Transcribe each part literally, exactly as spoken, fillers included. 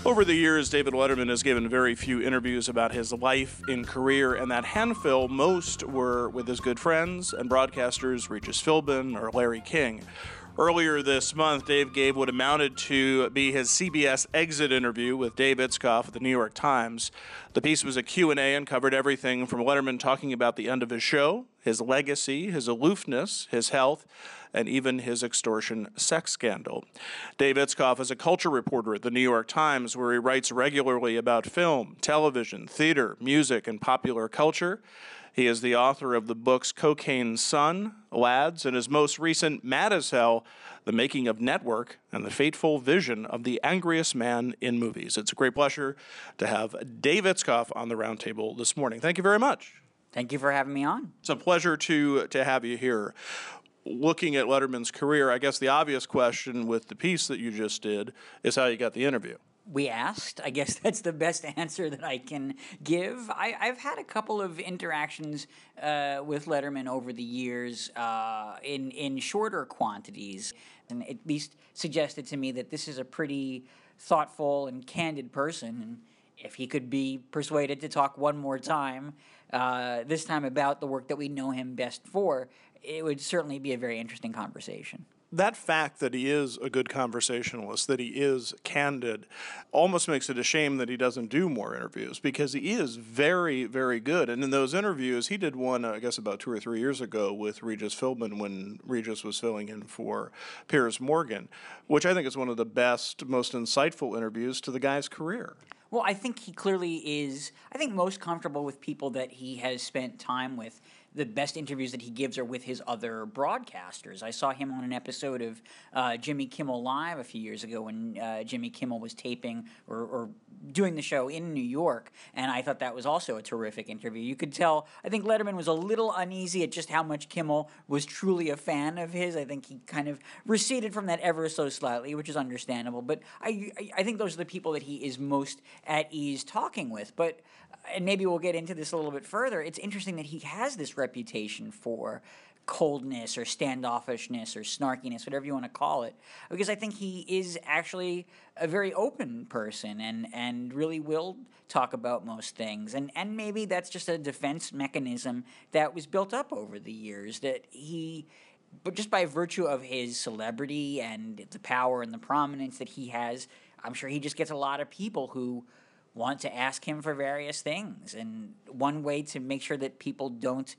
Over the years, David Letterman has given very few interviews about his life and career, and that handful, most were with his good friends and broadcasters Regis Philbin or Larry King. Earlier this month, Dave gave what amounted to be his C B S exit interview with Dave Itzkoff at the New York Times. The piece was a Q and A and covered everything from Letterman talking about the end of his show, his legacy, his aloofness, his health, and even his extortion sex scandal. Dave Itzkoff is a culture reporter at the New York Times, where he writes regularly about film, television, theater, music, and popular culture. He is the author of the books Cocaine Sun, Lads, and his most recent Mad as Hell, The Making of Network, and the Fateful Vision of the Angriest Man in Movies. It's a great pleasure to have Dave Itzkoff on the roundtable this morning. Thank you very much. Thank you for having me on. It's a pleasure to, to have you here. Looking at Letterman's career, I guess the obvious question with the piece that you just did is how you got the interview. We asked. I guess that's the best answer that I can give. I, I've had a couple of interactions uh, with Letterman over the years uh, in, in shorter quantities, and at least suggested to me that this is a pretty thoughtful and candid person, and if he could be persuaded to talk one more time, uh, this time about the work that we know him best for, it would certainly be a very interesting conversation. That fact that he is a good conversationalist, that he is candid, almost makes it a shame that he doesn't do more interviews, because he is very, very good. And in those interviews, he did one, I guess, about two or three years ago with Regis Philbin when Regis was filling in for Piers Morgan, which I think is one of the best, most insightful interviews to the guy's career. Well, I think he clearly is, I think, most comfortable with people that he has spent time with. The best interviews that he gives are with his other broadcasters. I saw him on an episode of uh, Jimmy Kimmel Live a few years ago when uh, Jimmy Kimmel was taping or, or doing the show in New York, and I thought that was also a terrific interview. You could tell, I think Letterman was a little uneasy at just how much Kimmel was truly a fan of his. I think he kind of receded from that ever so slightly, which is understandable, but I, I think those are the people that he is most at ease talking with. But and maybe we'll get into this a little bit further, it's interesting that he has this reputation for coldness or standoffishness or snarkiness, whatever you want to call it, because I think he is actually a very open person and, and really will talk about most things. And, and maybe that's just a defense mechanism that was built up over the years, that he, but just by virtue of his celebrity and the power and the prominence that he has, I'm sure he just gets a lot of people who want to ask him for various things. And one way to make sure that people don't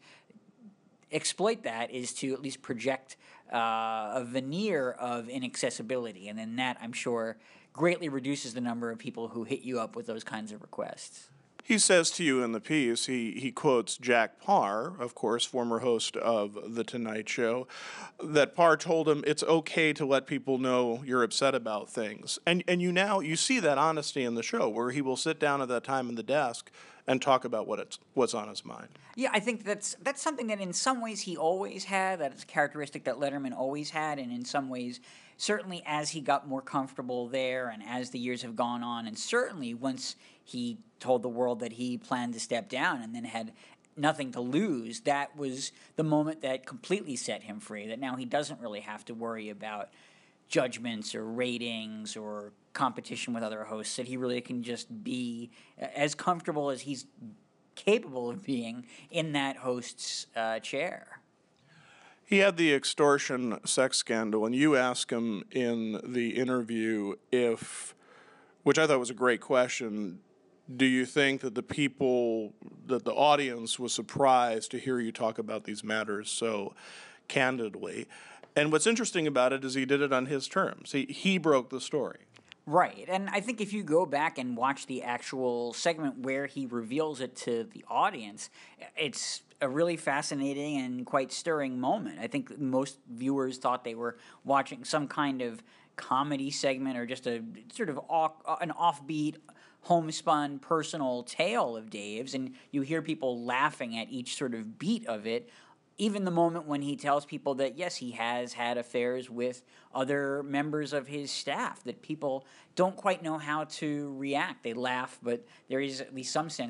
exploit that is to at least project uh, a veneer of inaccessibility. And then that, I'm sure, greatly reduces the number of people who hit you up with those kinds of requests. He says to you in the piece, he, he quotes Jack Paar, of course, former host of The Tonight Show, that Paar told him it's okay to let people know you're upset about things. And and you now, you see that honesty in the show, where he will sit down at that time in the desk and talk about what it's what's on his mind. Yeah, I think that's that's something that in some ways he always had. That is a characteristic that Letterman always had, and in some ways, certainly as he got more comfortable there and as the years have gone on, and certainly once he told the world that he planned to step down and then had nothing to lose, that was the moment that completely set him free, that now he doesn't really have to worry about judgments or ratings or competition with other hosts, that he really can just be as comfortable as he's capable of being in that host's uh, chair. He had the extortion sex scandal, and you asked him in the interview if, which I thought was a great question, do you think that the people, that the audience was surprised to hear you talk about these matters so candidly? And what's interesting about it is he did it on his terms. He he broke the story. Right, and I think if you go back and watch the actual segment where he reveals it to the audience, it's a really fascinating and quite stirring moment. I think most viewers thought they were watching some kind of comedy segment or just a sort of off, an offbeat, homespun personal tale of Dave's, and you hear people laughing at each sort of beat of it. Even the moment when he tells people that, yes, he has had affairs with other members of his staff, that people don't quite know how to react. They laugh, but there is at least some sense that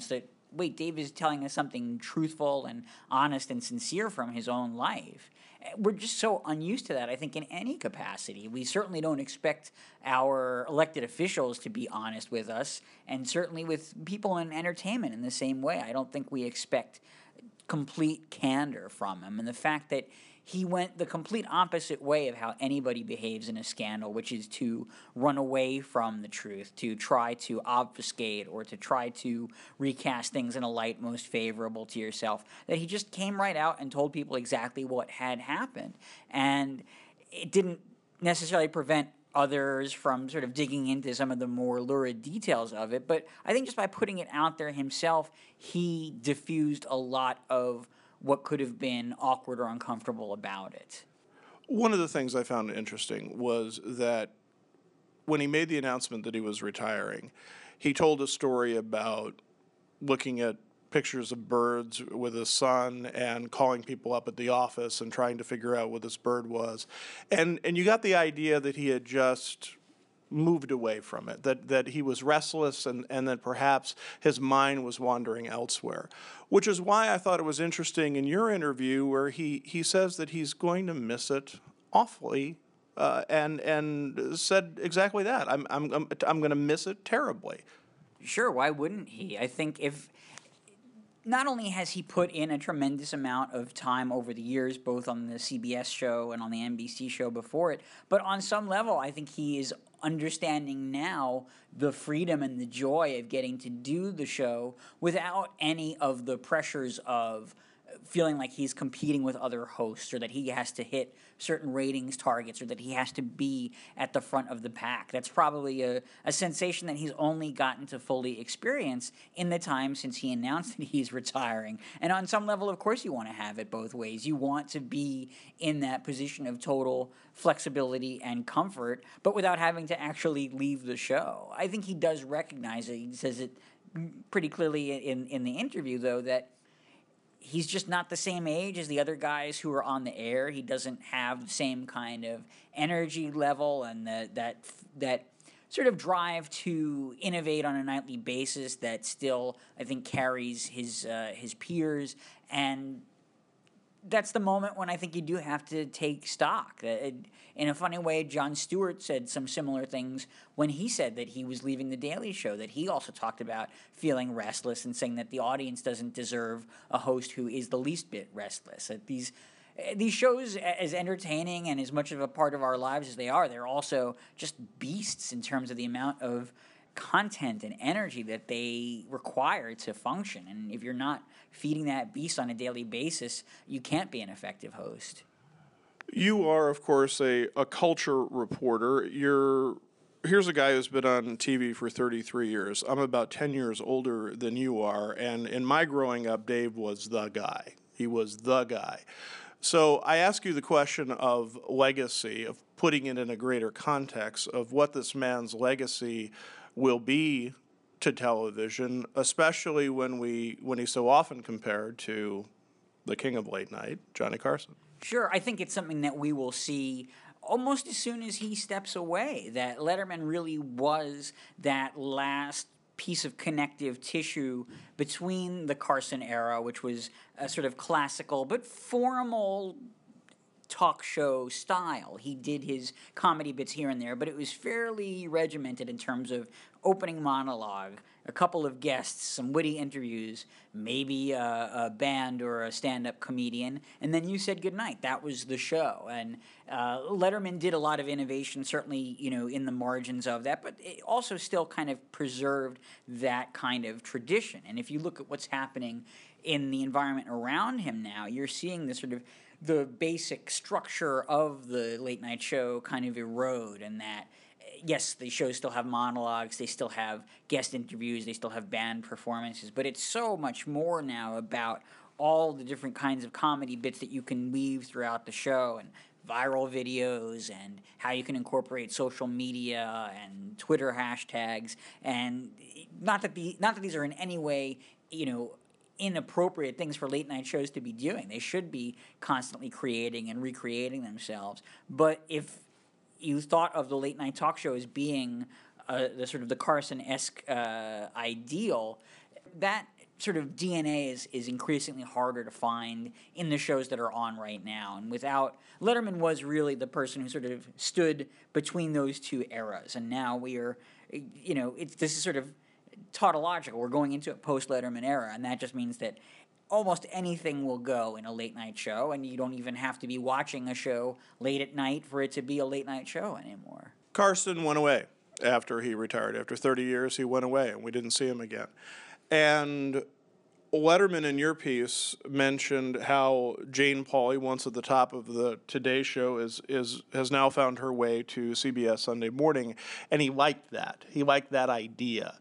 wait, Dave is telling us something truthful and honest and sincere from his own life. We're just so unused to that, I think, in any capacity. We certainly don't expect our elected officials to be honest with us, and certainly with people in entertainment in the same way. I don't think we expect complete candor from him. And the fact that he went the complete opposite way of how anybody behaves in a scandal, which is to run away from the truth, to try to obfuscate or to try to recast things in a light most favorable to yourself, that he just came right out and told people exactly what had happened. And it didn't necessarily prevent others from sort of digging into some of the more lurid details of it, but I think just by putting it out there himself, he diffused a lot of what could have been awkward or uncomfortable about it. One of the things I found interesting was that when he made the announcement that he was retiring, he told a story about looking at pictures of birds with his son and calling people up at the office and trying to figure out what this bird was. And and you got the idea that he had just moved away from it, that, that he was restless and, and that perhaps his mind was wandering elsewhere, which is why I thought it was interesting in your interview where he, he says that he's going to miss it awfully uh, and and said exactly that. I'm, I'm, I'm, I'm going to miss it terribly. Sure, why wouldn't he? I think if not only has he put in a tremendous amount of time over the years, both on the C B S show and on the N B C show before it, but on some level, I think he is understanding now the freedom and the joy of getting to do the show without any of the pressures of feeling like he's competing with other hosts or that he has to hit certain ratings targets or that he has to be at the front of the pack. That's probably a, a sensation that he's only gotten to fully experience in the time since he announced that he's retiring. And on some level, of course, you want to have it both ways. You want to be in that position of total flexibility and comfort, but without having to actually leave the show. I think he does recognize it. He says it pretty clearly in, in the interview, though, that he's just not the same age as the other guys who are on the air. He doesn't have the same kind of energy level and the, that that sort of drive to innovate on a nightly basis that still, I think, carries his uh, his peers. And that's the moment when I think you do have to take stock. Uh, in a funny way, Jon Stewart said some similar things when he said that he was leaving The Daily Show, that he also talked about feeling restless and saying that the audience doesn't deserve a host who is the least bit restless. That these these shows, as entertaining and as much of a part of our lives as they are, they're also just beasts in terms of the amount of content and energy that they require to function. And if you're not feeding that beast on a daily basis, you can't be an effective host. You are, of course, a, a culture reporter. You're here's a guy who's been on T V for thirty-three years. I'm about ten years older than you are, and in my growing up, Dave was the guy. He was the guy. So I ask you the question of legacy, of putting it in a greater context of what this man's legacy will be to television, especially when we when he's so often compared to the king of late night, Johnny Carson. Sure, I think it's something that we will see almost as soon as he steps away, that Letterman really was that last piece of connective tissue between the Carson era, which was a sort of classical but formal talk show style. He did his comedy bits here and there, but it was fairly regimented in terms of opening monologue, a couple of guests, some witty interviews, maybe a, a band or a stand-up comedian, and then you said goodnight. That was the show. And uh, Letterman did a lot of innovation, certainly, you know, in the margins of that, but it also still kind of preserved that kind of tradition. And if you look at what's happening in the environment around him now, you're seeing this sort of the basic structure of the late night show kind of erode, and that yes, the shows still have monologues, they still have guest interviews, they still have band performances, but it's so much more now about all the different kinds of comedy bits that you can weave throughout the show, and viral videos, and how you can incorporate social media and Twitter hashtags. And not that the not that these are in any way, you know, inappropriate things for late night shows to be doing. They should be constantly creating and recreating themselves. But if you thought of the late night talk show as being uh, the sort of the Carson-esque uh, ideal, that sort of D N A is, is increasingly harder to find in the shows that are on right now. And without, Letterman was really the person who sort of stood between those two eras. And now we are, you know, it's, this is sort of tautological. We're going into a post-Letterman era, and that just means that almost anything will go in a late-night show, and you don't even have to be watching a show late at night for it to be a late-night show anymore. Carson went away after he retired. After thirty years, he went away, and we didn't see him again. And Letterman, in your piece, mentioned how Jane Pauley, once at the top of the Today Show, is is has now found her way to C B S Sunday Morning, and he liked that. He liked that idea.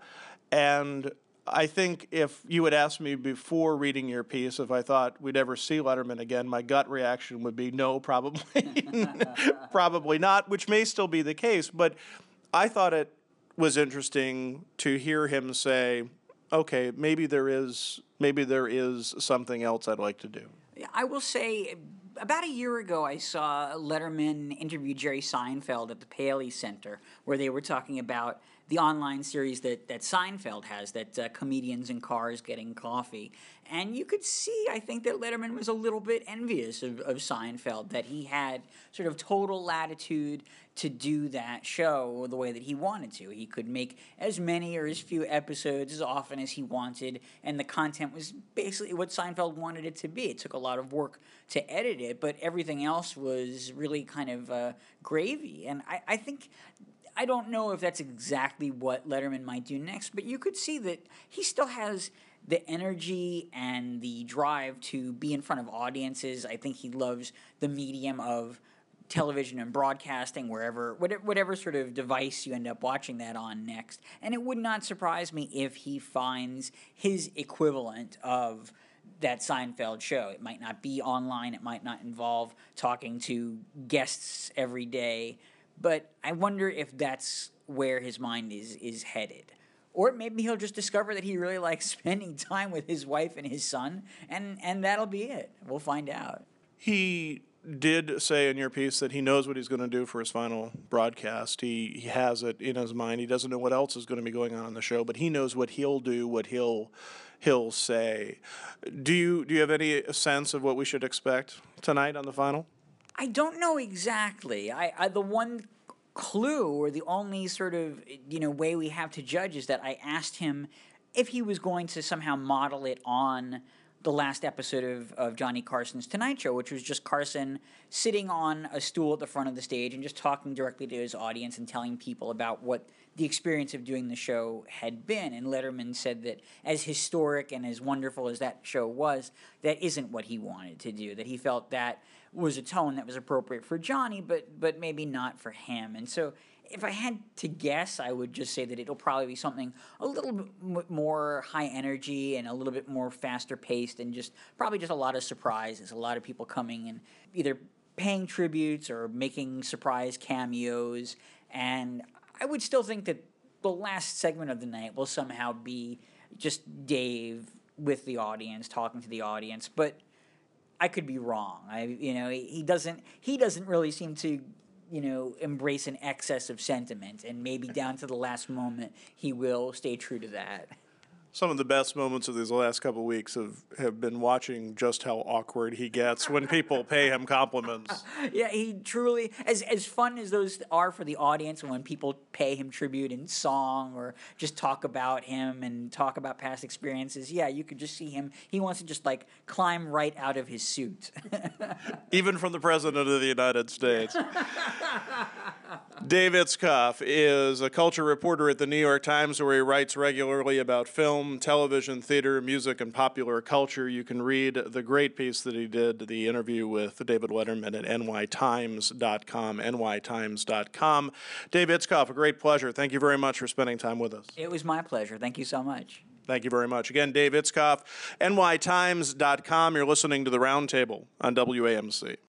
And I think if you had asked me before reading your piece if I thought we'd ever see Letterman again, my gut reaction would be no, probably, probably not, which may still be the case. But I thought it was interesting to hear him say, okay, maybe there is maybe there is something else I'd like to do. I will say, about a year ago, I saw Letterman interview Jerry Seinfeld at the Paley Center, where they were talking about the online series that, that Seinfeld has, that uh, comedians in cars getting coffee. And you could see, I think, that Letterman was a little bit envious of, of Seinfeld, that he had sort of total latitude to do that show the way that he wanted to. He could make as many or as few episodes as often as he wanted, and the content was basically what Seinfeld wanted it to be. It took a lot of work to edit it, but everything else was really kind of uh, gravy. And I, I think... I don't know if that's exactly what Letterman might do next, but you could see that he still has the energy and the drive to be in front of audiences. I think he loves the medium of television and broadcasting, wherever, whatever, whatever sort of device you end up watching that on next. And it would not surprise me if he finds his equivalent of that Seinfeld show. It might not be online. It might not involve talking to guests every day. But I wonder if that's where his mind is is headed. Or maybe he'll just discover that he really likes spending time with his wife and his son, and, and that'll be it. We'll find out. He did say in your piece that he knows what he's going to do for his final broadcast. He, he has it in his mind. He doesn't know what else is going to be going on in the show, but he knows what he'll do, what he'll he'll say. Do you do you have any sense of what we should expect tonight on the final? I don't know exactly. I, I the one clue, or the only sort of, you know, way we have to judge, is that I asked him if he was going to somehow model it on the last episode of, of Johnny Carson's Tonight Show, which was just Carson sitting on a stool at the front of the stage and just talking directly to his audience and telling people about what the experience of doing the show had been. And Letterman said that as historic and as wonderful as that show was, that isn't what he wanted to do, that he felt that was a tone that was appropriate for Johnny, but but maybe not for him. And so if I had to guess, I would just say that it'll probably be something a little bit more high energy and a little bit more faster paced, and just probably just a lot of surprises, a lot of people coming and either paying tributes or making surprise cameos. And I would still think that the last segment of the night will somehow be just Dave with the audience, talking to the audience, but I could be wrong. I, you know, he doesn't. He doesn't really seem to, you know, embrace an excess of sentiment, and maybe down to the last moment, he will stay true to that. Some of the best moments of these last couple of weeks have, have been watching just how awkward he gets when people pay him compliments. Yeah, he truly, as as fun as those are for the audience, and when people pay him tribute in song or just talk about him and talk about past experiences, yeah, you could just see him. He wants to just like climb right out of his suit. Even from the President of the United States. Dave Itzkoff is a culture reporter at the New York Times, where he writes regularly about film, television, theater, music, and popular culture. You can read the great piece that he did, the interview with David Letterman, at N Y Times dot com, N Y Times dot com. Dave Itzkoff, a great pleasure. Thank you very much for spending time with us. It was my pleasure. Thank you so much. Thank you very much. Again, Dave Itzkoff, N Y Times dot com. You're listening to The Roundtable on W A M C.